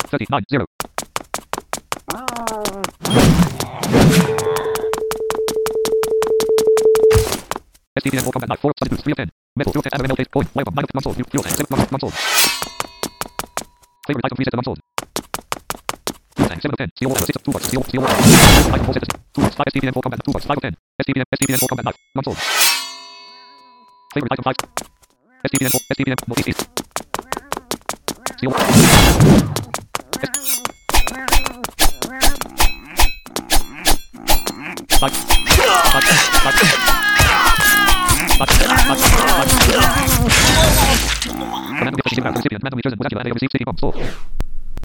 39, 0. STPN 4 combat knife 4 substitutes 3 of 10. Metal 2 of 10 ammo ML case coin. Wipe 9 of non-sold. Fuel tank 7 non-sold. Favorite item 3 sets of non-sold. Fuel tank 7 of 10. Steel wall 6 of 2 parts. Steel wall. Item 4 sets of 2 parts. 5 STPN 4 combat 2 parts. 5 of 10. STPN 4 combat knife. Non-sold. Favorite item 5. STPN 4. STPN Northeast. Steel wall. Command recipient, randomly chosen, was accurate, and they received city bombs.